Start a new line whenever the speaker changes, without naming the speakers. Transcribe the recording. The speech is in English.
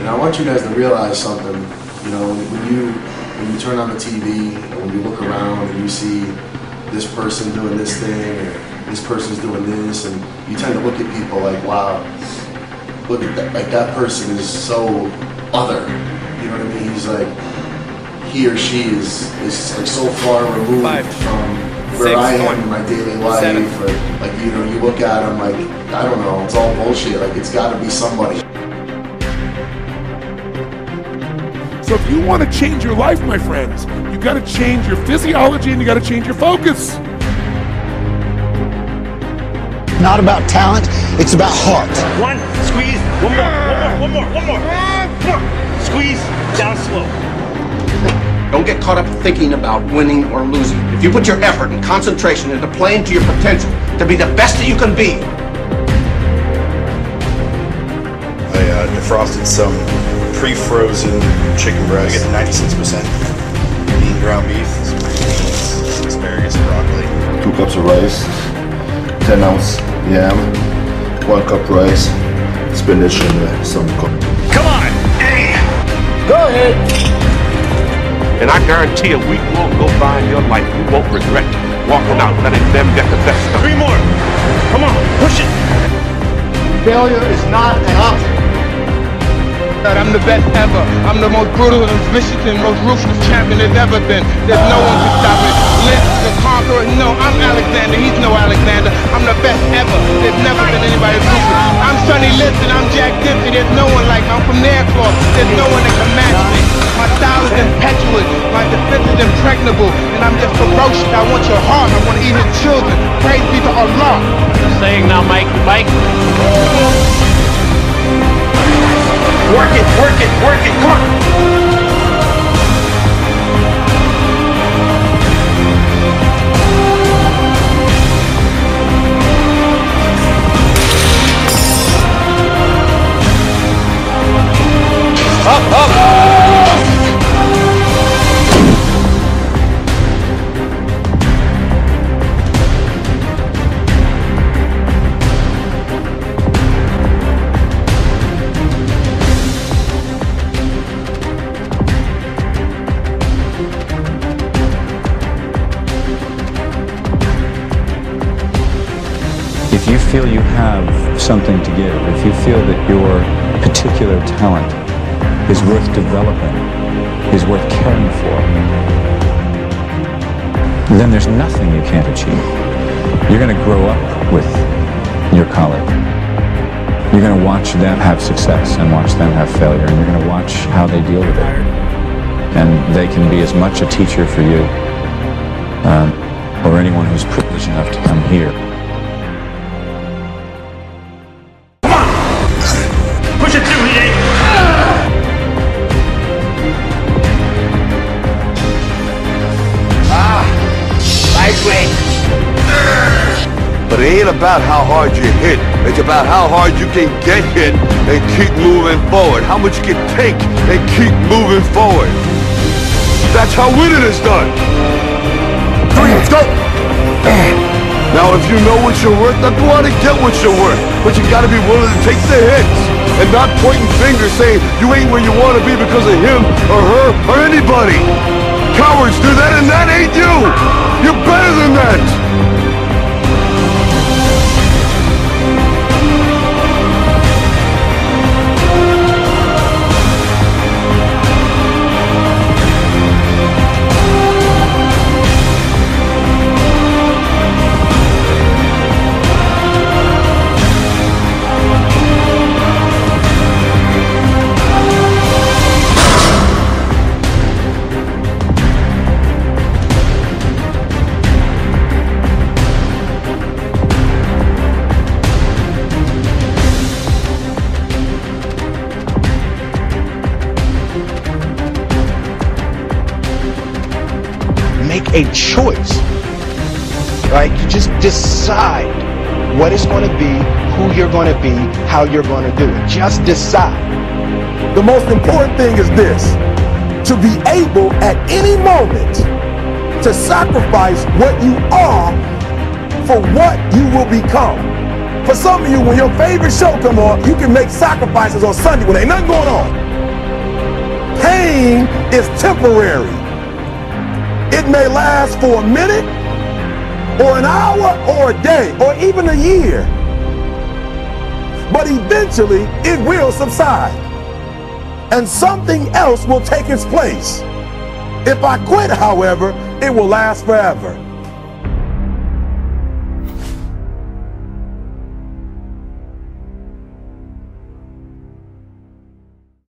And I want you guys to realize something. You know, when you turn on the TV and when you look around and you see this person doing this thing or this person's doing this, and you tend to look at people like, wow, look at that, like that person is so other. You know what I mean? He's like, he or she is like so far removed from where I am in my daily life. Or like, you know, you look at them like, I don't know, it's all bullshit. Like, it's got to be somebody.
So if you want to change your life, my friends, you got to change your physiology and you got to change your focus.
Not about talent, it's about heart.
One, squeeze, one more. Squeeze, down slow.
Don't get caught up thinking about winning or losing. If you put your effort and concentration into playing to your potential, to be the best that you can be.
I defrosted some pre-frozen chicken breast. I get 96% lean ground beef, beans, asparagus, and broccoli.
2 cups of rice, 10-ounce yam, 1 cup rice, spinach, and some cook.
Come on!
Go ahead!
And I guarantee a week won't go by in your life you won't regret walking out letting them get the best of it.
3 more! Come on, push it!
Failure is not an option.
I'm the best ever. I'm the most brutal and vicious and most ruthless champion there's ever been. There's no one to stop me. Liz the conqueror. No, I'm Alexander. He's no Alexander. I'm the best ever. There's never been anybody ruthless. I'm Sonny Liston. I'm Jack Dempsey. There's no one like me. I'm from Nairclaw. There's no one that can match me. My style is impetuous. My defense is impregnable. And I'm just ferocious. I want your heart. I want to eat his children. Praise be to Allah.
Saying now, Mike. Work it, come on! Up!
If you feel you have something to give, if you feel that your particular talent is worth developing, is worth caring for, then there's nothing you can't achieve. You're going to grow up with your colleague. You're going to watch them have success and watch them have failure, and you're going to watch how they deal with it. And they can be as much a teacher for you or anyone who's privileged enough to come here.
But it ain't about how hard you hit. It's about how hard you can get hit and keep moving forward. How much you can take and keep moving forward. That's how winning is done. 3, let's go! Now if you know what you're worth, now go out and get what you're worth. But you gotta be willing to take the hits and not pointing fingers saying you ain't where you want to be because of him or her or anybody. Cowards do that, and that ain't you. You're better than that.
Make a choice, right? You just decide what it's going to be, who you're going to be, how you're going to do it. Just decide.
The most important thing is this: to be able at any moment to sacrifice what you are for what you will become. For some of you, when your favorite show come on, you can make sacrifices on Sunday when ain't nothing going on. pain is temporary. It may last for a minute, or an hour, or a day, or even a year. But eventually, it will subside, and something else will take its place. If I quit, however, it will last forever.